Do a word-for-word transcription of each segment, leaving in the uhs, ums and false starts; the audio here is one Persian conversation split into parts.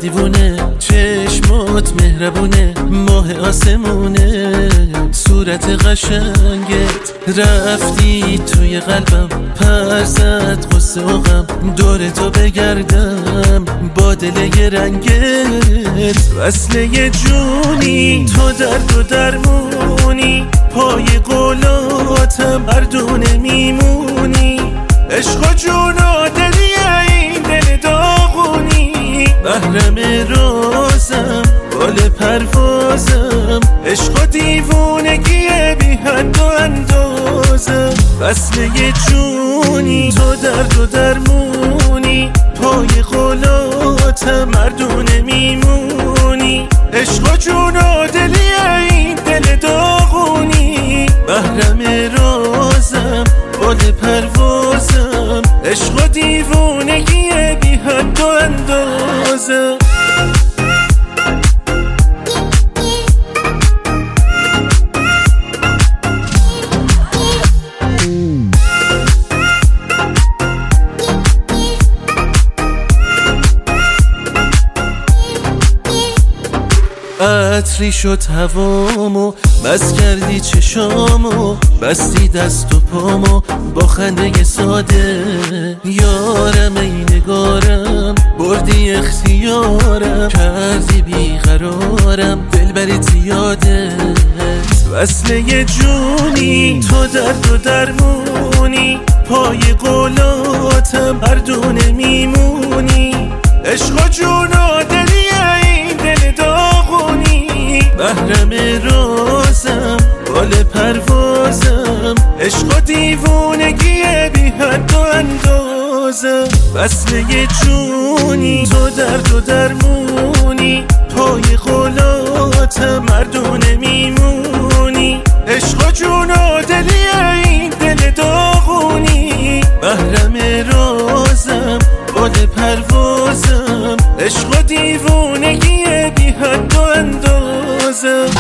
دیوونه، چشمات مهربونه، ماه آسمونه، صورت قشنگت رفتی توی قلبم، پر زد قصه و غم، دور تو بگردم با دل یه رنگت. وصله جونی تو درد و درمونی، پای قولاتم مردونه میمونی، عشق و جون و دلی این دل داغونی، محرم رازم بال پروازم، عشق و دیوونگی بی حد و اندازم. وصله جونی تو درد و درمونی، پای قولاتم مردونه میمونی، عشق و جون و دلی این دل داغونی، محرم رازم بال پروازم، عشق و دیوونگی بی حد و اندازم. عطری شد هوامو، بس کردی چشامو، بستی دست و پامو با خنده ساده. یارم ای نگارم، بردی اختیارم، کردی بیقرارم، دلبری زیاده. وصله جونی تو درد و درمونی، پای قولاتم مردونه میمونی، عشق و جون و دلی این دل داغونی، محرم رازم بال پروازم، عشق و دیوونگی بی حد و اندازم. وصله جونی تو درد و درمونی، پای قولاتم مردونه میمونی، عشق و جون و دلی این دل داغونی، محرم رازم بال پروازم، عشق و دیوونگی بی حد و اندازم.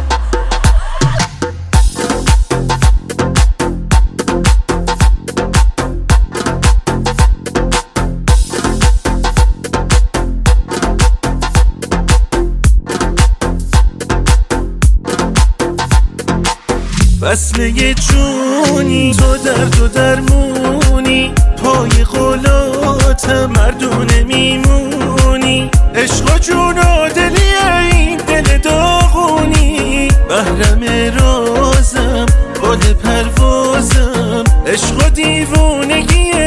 وصله جونی تو درد و درمونی، پای قولاتم مردونه میمونی، عشق و جون و دلی این دل داغونی، محرم رازم بال پروازم، عشق و دیوونگی